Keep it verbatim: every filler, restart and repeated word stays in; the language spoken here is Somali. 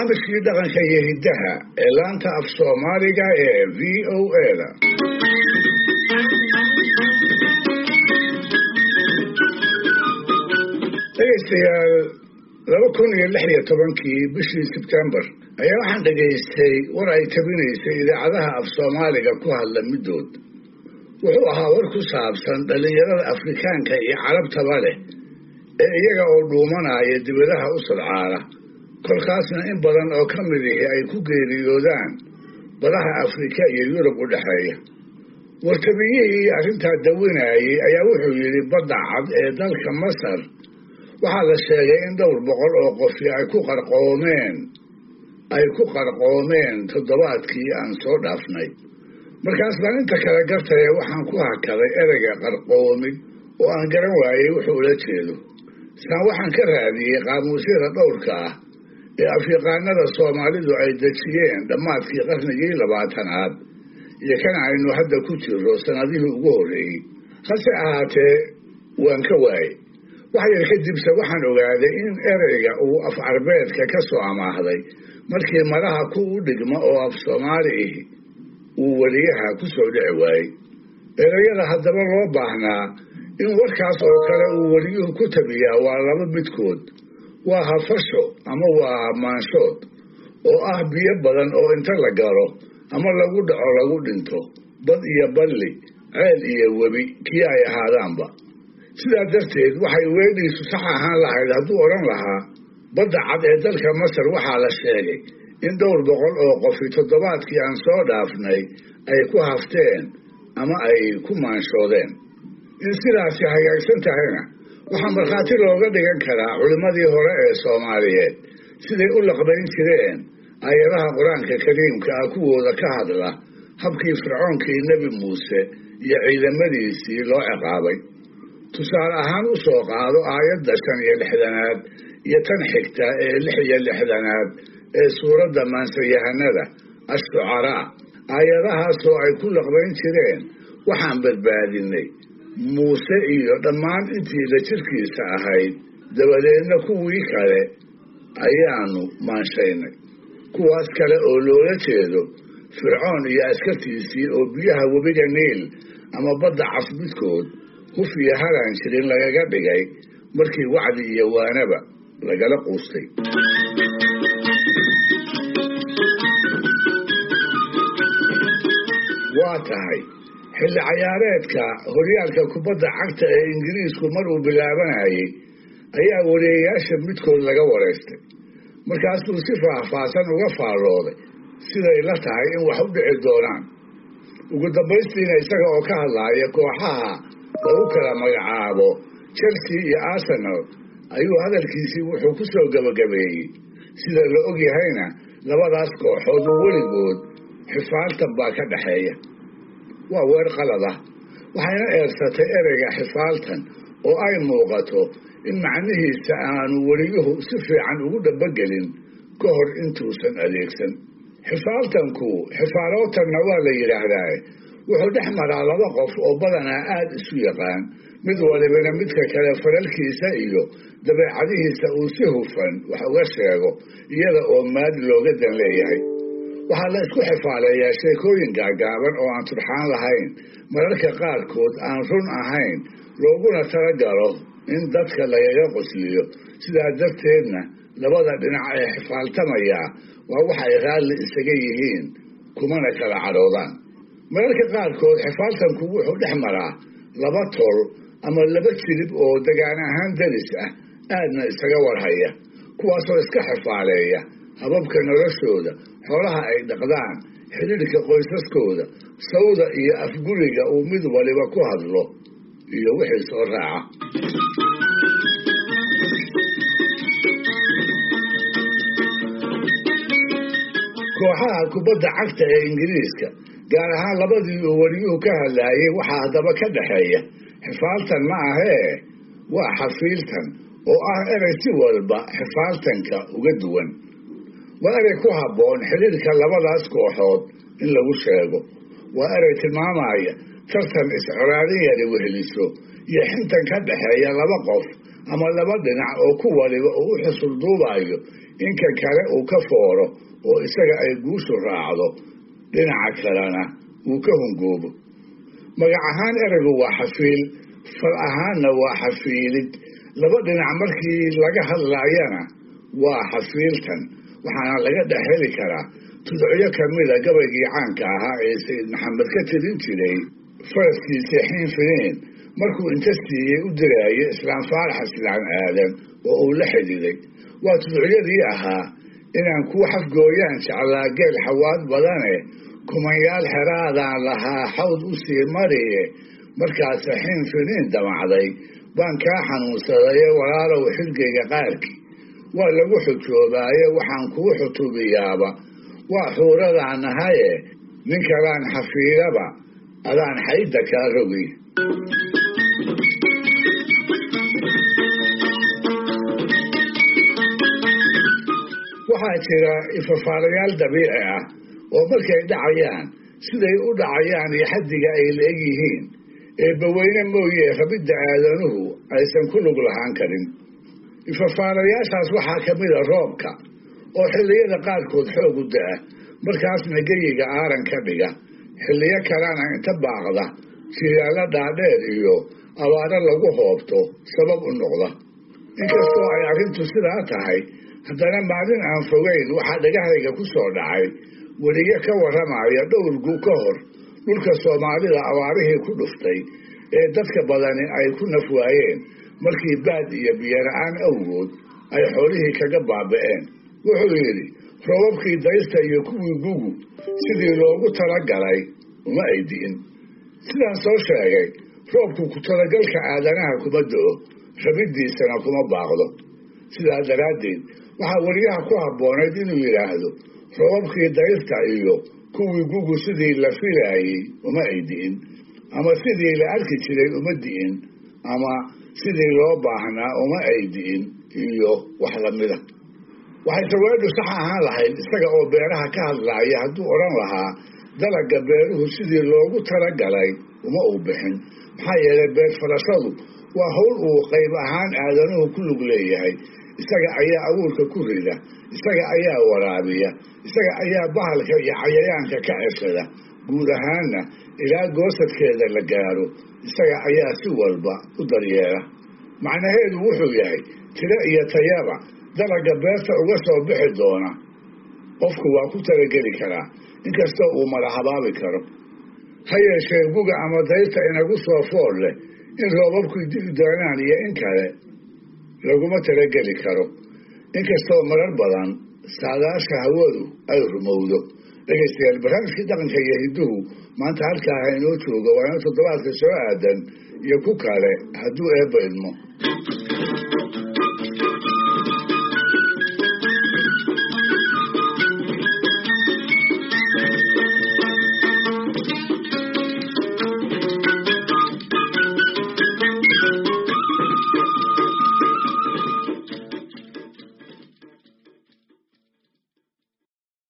barnaamijkii dhaqanka iyo hiddaha ee laanta af soomaaliga ee v o a-da dhegaystayaal laba kun iyo lix iyo tobankii bishii sebtembar ayaa waxaan dhegaystay war ay tabinaysay idaacadaha af soomaaliga ku hadla middood wuxuu ahaa war ku saabsan dhallinyarada afrikaanka iyo carabtaba leh ee iyaga oo dhuumanaya dibadaha u sadcaala kolkaasna in badan oo ka mid ihi ay ku geeriyoodaan badaha afrika iyo yurub u dhexeeya wartabiyihii arrintaa dawinayay ayaa wuxuu yidhi badda cad ee dalka masar waxaa la sheegay in dhowr boqol oo qofi ay ku qarqoomeen ay ku qarqoomeen toddobaadkii aan soo dhaafnay markaas baan inta kale gartaya waxaan ku hakaday ereyga qarqoomid oo aan garan waayey wuxuu ula jeedo saan waxaan ka raadiyey qaamuusyada dhowrka ah ee afyaqaanada soomaalidu ay dejiyeen dhammaadkii qarnigii labaatanaad iyo kan aynu hadda ku jirro sanadihii ugu horreeyey hase ahaatee waan ka waayey wax yar kadibse waxaan ogaaday in ereyga uu af carbeedka ka soo amaahday markii madaha ku u dhigma oo af soomaali ihi uu weliyaha ku soo dhici waayey ereyada haddaba loo baahnaa in warkaas oo kale uu weliyuhu ku tabiyaa waa laba midkood waa hafasho ama waa hamaanshood oo ah biyo badan oo inta la galo ama lagu dhaco lagu dhinto bad iyo balli ceel iyo webi kii ay ahaadaanba sidaa darteed waxay weedhiisu sax ahaan lahayd hadduu odhan lahaa badda cad ee dalka masar waxaa la sheegay in dhowr boqol oo qofi toddobaadkii aan soo dhaafnay ay ku hafteen ama ay ku maanshoodeen in sidaasi hagaagsan tahayna waxaa markhaati looga dhigan karaa culimmadii hore ee soomaaliyeed siday u laqbayn jireen aayadaha qur-aanka kariimka ah kuwooda ka hadla habkii fircoonkii nebi muuse iyo ciidamadiisii loo ciqaabay tusaale ahaan u soo qaado aayadda shan iyo lixdanaad iyo tan xigta ee lix iyo lixdanaad ee suuradda maansayahanada ashucaraa aayadahaasoo ay ku laqbayn jireen waxaan badbaadinay muuse iyo dhammaan intii la jirkiisa ahayd dabadeedna kuwii kale ayaanu maanshaynay kuwaas kale oo loola jeedo fircoon iyo askartiisii oo biyaha webiga niil ama badda cas midkood huf iyo halaan jirin lagaga dhigay markii wacdi iyo waanaba lagala quustay waa tahay xilli cayaareedka horyaalka kubadda cagta ee ingiriisku mar uu bilaabanayay ayaa wareeyayaasha midkood laga wareystay markaasuu si faahfaahsan uga faallooday siday la tahay in wax u dhici doonaan ugu dambaystiina isaga oo ka hadlaaya kooxaha lagu kala magacaabo chelsea iyo arsenal ayuu hadalkiisii wuxuu ku soo gabagabeeyey sida la og yahayna labadaas kooxood oo weligood xifaaltan baa ka dhaxeeya waa weer qalad ah waxayna eersatay ereyga xifaaltan oo ay muuqato in macnihiisa aanu weliyuhu si fiican ugu dhabagelin ka hor intuusan adeegsan xifaaltanku xifaalootanna waa la yidhaahdaa wuxuu dhex maraa laba qof oo badanaa aada isu yaqaan mid walibana midka kale faralkiisa iyo dabeecadihiisa uu si hufan wax uga sheego iyada oo maad looga dan leeyahay waxaa la isku xifaaleeyaa sheekooyin gaagaaban oo aan turxaan lahayn mararka qaarkood aan run ahayn looguna talagalo in dadka lagaga qosliyo sidaa darteedna labada dhinac ee xifaaltamayaa waa waxay raalli isaga yihiin kumana kala cadhoodaan mararka qaarkood xifaaltanku wuxuu dhex maraa laba tol ama laba jirib oo degaan ahaan daris ah aadna isaga warhaya kuwaasoo iska xifaaleeya hababka noloshooda xoolaha ay dhaqdaan xidhiidhka qoysaskooda sawda iyo afguriga uu mid waliba ku hadlo iyo wixii soo raaca kooxaha kubadda cagta ee ingiriiska gaar ahaan labadii uu weliyuhu ka hadlaayay waxaa haddaba ka dhaxeeya xifaaltan ma ahee waa xafiiltan oo ah erey si walba xifaaltanka uga duwan waa erey ku habboon xidhiidhka labadaas kooxood in lagu sheego waa erey tilmaamaya tartan iscolaadin yari weheliso iyo xintan ka dhaxeeya laba qof ama laba dhinac oo ku waliba uu u xusul duubayo inka kale uu ka fooro oo isaga ay guushu raacdo dhinaca kalena uu ka hungoobo. magac ahaan ereygu waa xafiil, fal ahaanna waa xafiilid. laba dhinac markii laga hadlaayana waa xafiiltan, waxaana laga dhex heli karaa tudcyo kamida gabaygii caanka ahaa ee sayid maxamed ka tirin jiray faraskiisii xiin finiin markuu inta siiyey u diraayo islaam faarax islaan aadan oo uu la xididay. waa tudcyadii ahaa inaan kuu xafgooyaan jeclaa geel xawaad badane, kumanyaal xeraadaan lahaa xawd u sii mariye, markaas xiin finiin damacday baan kaa xanuunsadaye walaalow xilgayga qaarkii waa lagu xujoobaaye waxaan kuu xutubiyaaba waa xuuradaan nahaye nin kalaan xafiilaba adaan xaydda kaa rogi. waxaa jira ifafaalayaal dabiici ah oo markay dhacayaan siday u dhacayaan iyo xaddiga ay la-eg yihiin eebbaweyne mooye rabidda aadanuhu aysan ku lug lahaan karin. ifafaalayaashaas waxaa ka mid a roobka oo xilliyada qaarkood xoog u da-a, markaasna geyiga aaran ka dhiga, xilliyo kalena inta baaqda jilaalo dhaadheer iyo abaaro lagu hoobto sabab u noqda. inkastoo ay arrintu sidaa tahay, haddana maalin aan fogeyn waxaa dhagahayga ku soo dhacay weliyo ka warramaya dhowr gu ka hor dhulka soomaalida abaarihii ku dhuftay ee dadka badani ay ku naf waayeen markii baad iyo biyo-la-aan awgood ay xoolihii kaga baaba'een. wuxuu yidhi roobabkii daysta iyo kuwii gugu sidii loogu talagalay uma ay di'in. sidaan soo sheegay, roobku ku talagalka aadanaha kuma do-o, rabiddiisana kuma baaqdo. sidaa daraaddeed waxaa weliyaha ku habboonayd inuu yidhaahdo roobabkii dayrta iyo kuwii gugu sidii la filaayey uma ay di'in, ama sidii la arki jiray uma di'in, ama sidii loo baahnaa uma ay di'in iyo wax lamida. waxay sawaadu sax ahaan lahayd isaga oo beeraha ka hadlaaya hadduu odhan lahaa dalagga beeruhu sidii loogu talagalay uma uu bixin. maxaa yeelay beer falashadu waa hawl uu qayb ahaan aadanuhu ku lug leeyahay. isaga ayaa abuurka ku rida, isaga ayaa waraabiya, isaga ayaa bahalka iyo cayayaanka ka ceshada, guud ahaanna ilaa goosadkeeda la gaaro isaga ayaa si walba u daryeela. macnaheedu wuxuu yahay tiro iyo tayaba dalagga beerta uga soo bixi doona qofku waa ku talageli karaa, inkastoo uu madaxabaabi karo. ha yeeshee guga ama dayrta inagu soo fool leh in roobabku di'i doonaan iyo in kale laguma talageli karo, inkastoo marar badan saadaasha hawadu ay rumowdo. dhegaystayaal, barnaamijkii dhaqanka iyo hidduhu maanta halkaa ha inoo joogo, waa inoo toddobaadka soo aadan iyo ku kale hadduu eebba idmo.